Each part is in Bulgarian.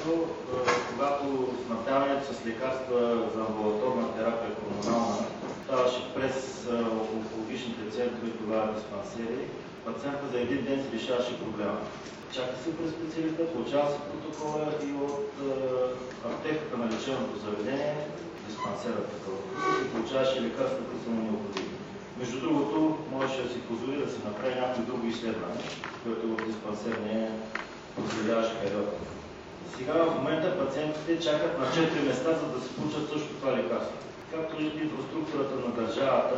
място, когато снабдяването с лекарства за амбулаторна терапия хормонална ставаше през онкологичните центрове, тогава диспансери, пациента за един ден си решаваше проблема. Чака се през специалиста, получава се протокола и от аптеката на лечебното заведение, диспансера такова, и получаваше лекарства, които са му необходими. Между другото, можеше да си позволи да се направи някакво друго изследване, което в диспансер не е позволяващ период. Сега в момента пациентите чакат на 4 места, за да се получат също това лекарство. Както виждате, инфраструктурата на държавата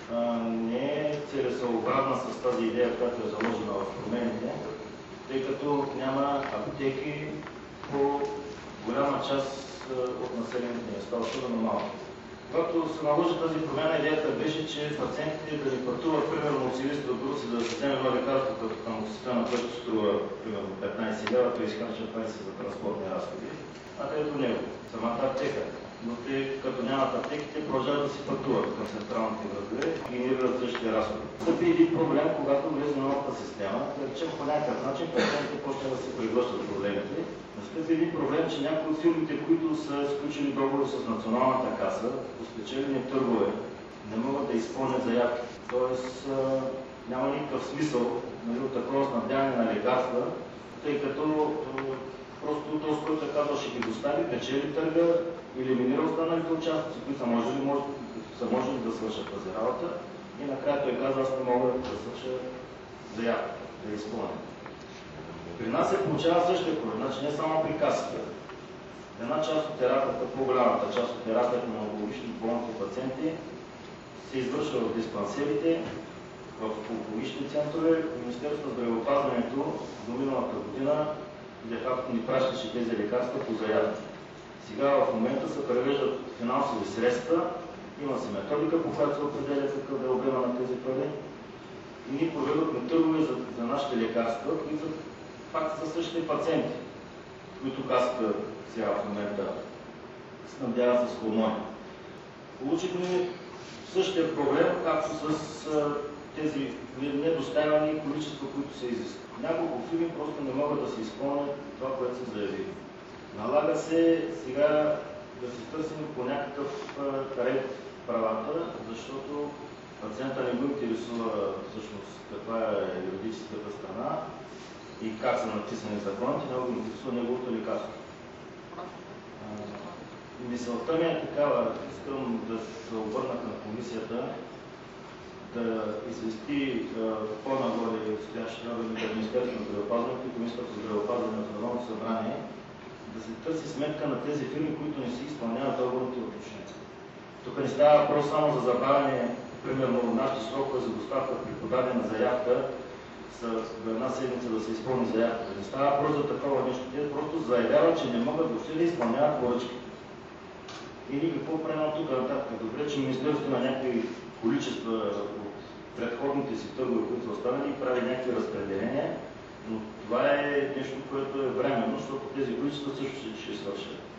не е целесъобразна с тази идея, която е заложена в промените, тъй като няма аптеки по голяма част от населените места, особено малко. Когато се наложи тази промяна, идеята беше, че пациентите да не пътуват примерно от Силистра до Руси, да се вземе едно лекарство като камосистема, което струва примерно 15 лева, той изхарча 20 за транспортни разходи, а където него, самата аптека. Но те, като нямат аптеки, те продължават да си пътуват към централните градове и генерират същия разход. Стъпи един проблем, когато влезе новата система, да речем по някакъв начин пациентите почне да се превръщат проблемите. Настъпи един проблем, че някои от фирмите, които са сключили договори с Националната каса, по спечелени търгове, не могат да изпълнят заявки. Тоест няма никакъв смисъл от такова снабдяване на лекарства, тъй като просто този, който е казал, ще ги достави, печели търга, елиминира останалите участници, които са можели да свършат тази работа, и накрая той каза, аз не мога да свърша заявка, да изпълня. При нас се получава същия проблем, значи не само при касата. Една част от терапията, по-голямата част от терапията на онкологични болните пациенти се извършва в диспансерите, в онкологични центрове. Министерството на здравеопазването до миналата година де-факто ни пращаше тези лекарства по заявки. Сега в момента се превеждат финансови средства, има се методика, по която се определя какъв е обема на тези пари, и ние проведохме търгове за нашите лекарства, които пак са същите пациенти, които касата сега в момента снабдява с хормони. Получихме същия проблем, както с тези недоставяни количества, които се изискват. Няколко фирми просто не могат да се изпълнят това, което са заявили. Налага се сега да се търсим по някакъв ред правата, защото пациента не го интересува всъщност каква е юридическата страна и как са написани законите, не го интересува неговото лекарство. Мисълта ми е такава, искам да се обърна към комисията, да извести по-нагоре стоящите органи към Министерството на здравеопазването и Комисията по здравеопазване на Народното събрание, да се търси сметка на тези фирми, които не си изпълняват договорните отношения. Тук не става въпрос само за забавяне, примерно нашите срокове за доставка при подадена заявка са до една седмица да се изпълни заявката. Не става въпрос за такова нещо. Те просто заявяват, че не могат въобще да изпълняват поръчки. И ние какво правим тук нататък? Добре, че Министерството на някакви количества от предходните си търгове, които са останали, и прави някакви разпределения, но това е нещо, което е временно, защото тези количества също ще свършат.